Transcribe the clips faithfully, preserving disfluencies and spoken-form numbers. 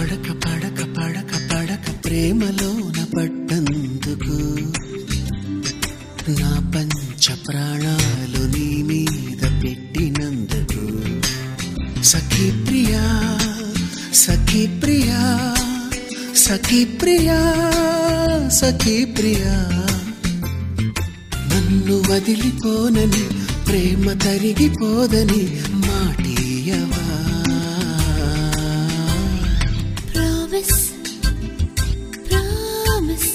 పడక పడక పడక పడక ప్రేమలోన పడ్డందుకు నా పంచ ప్రాణాలు నీ మీద పెట్టినందుకు సఖీ ప్రియా సఖీ ప్రియా సఖీ ప్రియా సఖీ ప్రియా నన్ను వదిలిపోనని ప్రేమ తరిగిపోదని మాటియవా ప్రామిస్ ప్రామిస్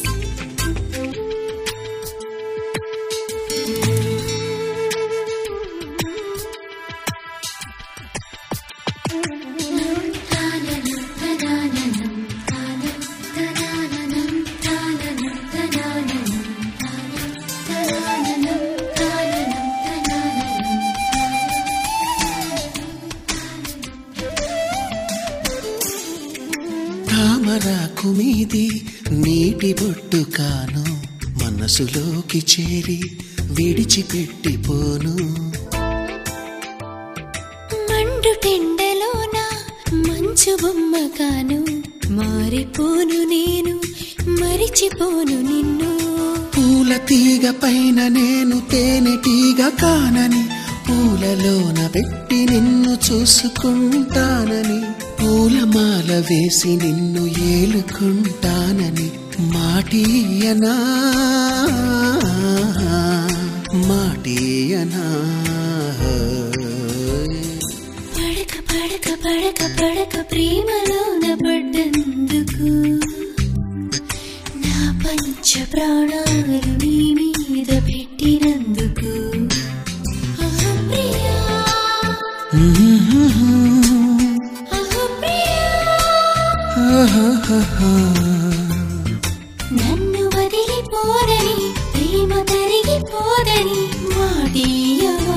తామరాకు మీది నీటి బొట్టు కాను మనసులోకి చేరి విడిచిపెట్టిపోను మండు టెండలోన మంచు బొమ్మ కాను మారిపోను నేను మరిచిపోను నిన్ను పూల తీగ పైన నేను తేనెటీగ కానని పూలలోన పెట్టి నిన్ను చూసుకుంటానని పూలమాల వేసి నిన్ను ఏలుకుంటానని మాటియనా మాటియనా పడక పడక పడక పడక ప్రేమలోన పడ్డందుకు నా పంచ ప్రాణాలు నీ మీద పెట్టినందుకు అహో ప్రియా అహో ప్రియా నన్ను వదిలిపోరని ప్రేమ తరిగిపోదని మాటియవా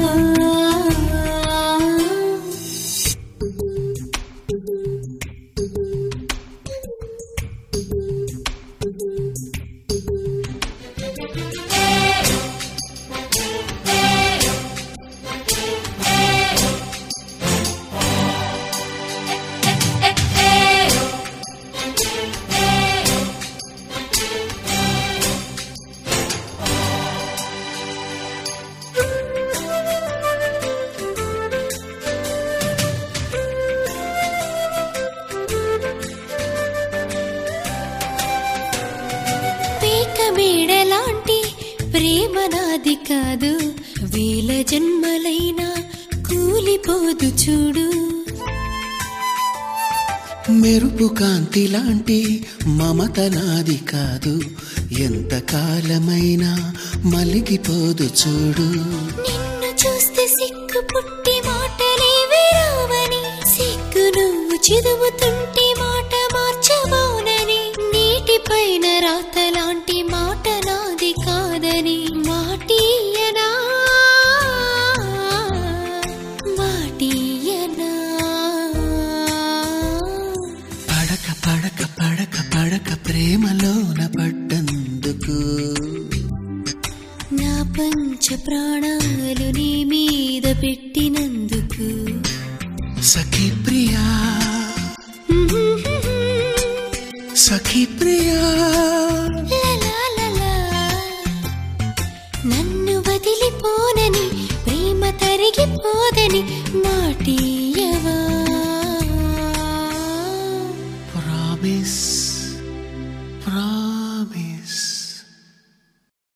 మేడలాంటి ప్రేమ నాది కాదు వేల జన్మలైనా కూలిపోదు చూడు మెరుపు కాంతి లాంటి మమత నాది కాదు ఎంత కాలమైనా మలిగిపోదు చూడు నిన్ను చూస్తే సిగ్గు పుట్టి మాటలేవి రావని సిగ్గు నువ్వు చదువుతుంటే మాట మార్చబోనని నీటిపైన రాతలాంటి మాట నాది కాదని మాటియనా మాటియనా పడక పడక పడక పడక ప్రేమలోన పడ్డందుకు నా పంచ ప్రాణాలు నీ మీద పెట్టినందుకు సఖీ ప్రియా సఖీ ప్రియా లలలలా. నన్ను వదిలిపోనని ప్రేమ తరిగిపోదని మాటియవా ప్రామిస్ ప్రా